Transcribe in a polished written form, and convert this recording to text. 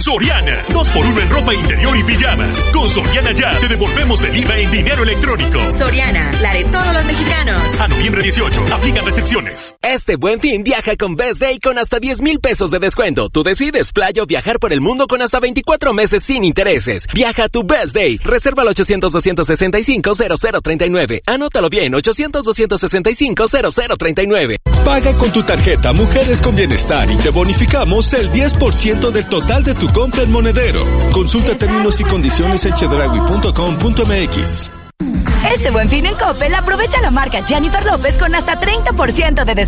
Soriana. 2x1 en ropa interior y pijamas. Con Soriana Ya te devolvemos el IVA en dinero electrónico. Soriana, la de todos los mexicanos. A noviembre 18, aplican restricciones. Este Buen Fin viaja con Best Day con hasta 10,000 pesos de descuento. Tú decides playa o viajar por el mundo con hasta 24 meses sin intereses. Viaja a tu Best Day. Reserva al 800-265-0039. Anótalo bien, 800-265-0039. Paga con tu tarjeta Mujeres con Bienestar y te bonificamos el 10% del total de tu compra en Monedero. Consulta términos y condiciones en chedraui.com.mx. Este Buen Fin en Coppel aprovecha la marca Jennifer López con hasta 30% de descuento.